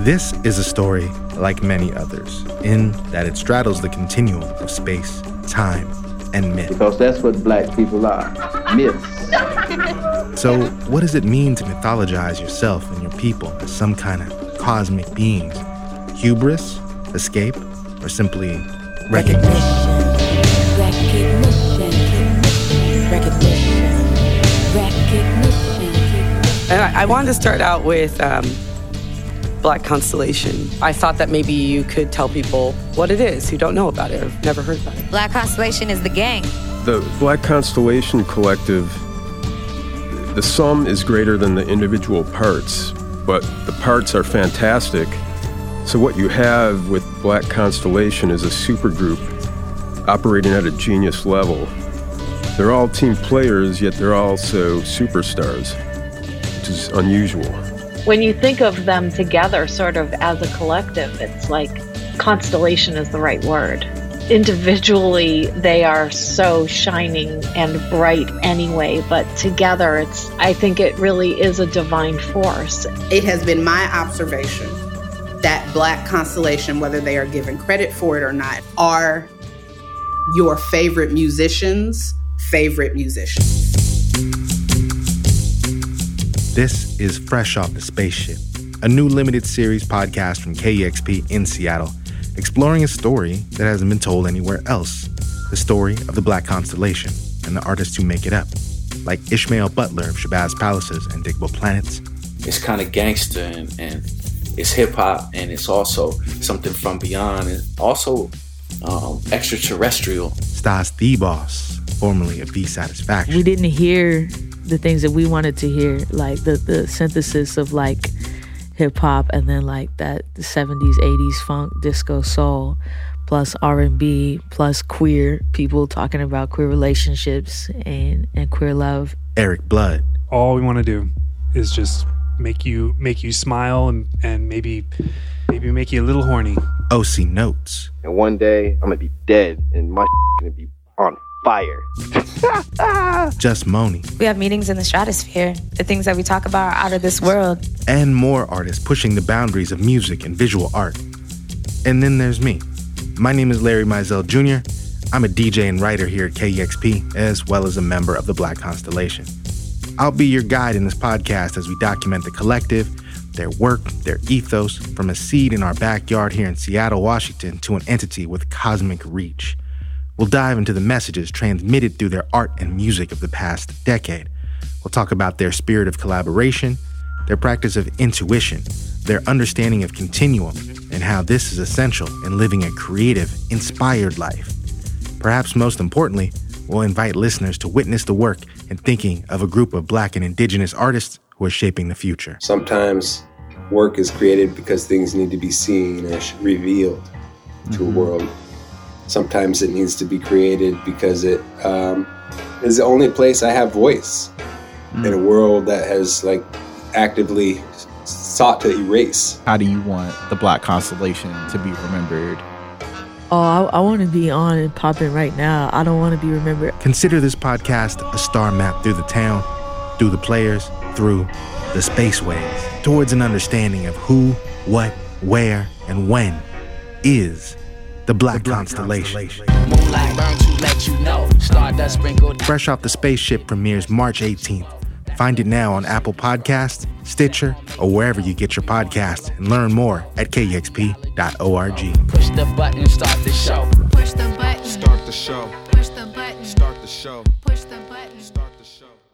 This is a story like many others, in that it straddles the continuum of space, time, and myth. Because that's what black people are, myths. So what does it mean to mythologize yourself and your people as some kind of cosmic beings? Hubris, escape, or simply recognition? And I wanted to start out with Black Constellation. I thought that maybe you could tell people what it is who don't know about it or have never heard about it. Black Constellation is the gang. The Black Constellation Collective, the sum is greater than the individual parts, but the parts are fantastic. So what you have with Black Constellation is a supergroup operating at a genius level. They're all team players, yet they're also superstars, which is unusual. When you think of them together sort of as a collective, it's like constellation is the right word. Individually, they are so shining and bright anyway, but together I think it really is a divine force. It has been my observation that Black Constellation, whether they are given credit for it or not, are your favorite musicians' favorite musicians. This is Fresh Off the Spaceship, a new limited series podcast from KEXP in Seattle, exploring a story that hasn't been told anywhere else, the story of the Black Constellation and the artists who make it up, like Ishmael Butler of Shabazz Palaces and Digable Planets. It's kind of gangster and it's hip-hop, and it's also something from beyond, and also extraterrestrial. Stas the Boss, formerly of The Satisfaction. We didn't hear the things that we wanted to hear, like the synthesis of like hip hop and then like that the 70s, 80s funk, disco, soul, plus R&B, plus queer people talking about queer relationships and queer love. Eric Blood. All we want to do is just make you smile and maybe make you a little horny. OC Notes. And one day I'm gonna be dead and my gonna be on fire. Just Moni. We have meetings in the stratosphere. The things that we talk about are out of this world. And more artists pushing the boundaries of music and visual art. And then there's me. My name is Larry Mizell Jr. I'm a DJ and writer here at KEXP, as well as a member of the Black Constellation. I'll be your guide in this podcast as we document the collective, their work, their ethos, from a seed in our backyard here in Seattle, Washington, to an entity with cosmic reach. We'll dive into the messages transmitted through their art and music of the past decade. We'll talk about their spirit of collaboration, their practice of intuition, their understanding of continuum, and how this is essential in living a creative, inspired life. Perhaps most importantly, we'll invite listeners to witness the work and thinking of a group of Black and Indigenous artists who are shaping the future. Sometimes work is created because things need to be seen and revealed to a world. Sometimes it needs to be created because it is the only place I have voice in a world that has like actively sought to erase. How do you want the Black Constellation to be remembered? Oh, I want to be on and popping right now. I don't want to be remembered. Consider this podcast a star map through the town, through the players, through the spaceways, towards an understanding of who, what, where, and when is the Black Constellation. Fresh Off the Spaceship premieres March 18th. Find it now on Apple Podcasts, Stitcher, or wherever you get your podcasts, and learn more at kexp.org. Push the button, start the show. Push the button, start the show. Push the button, start the show. Push the button, start the show.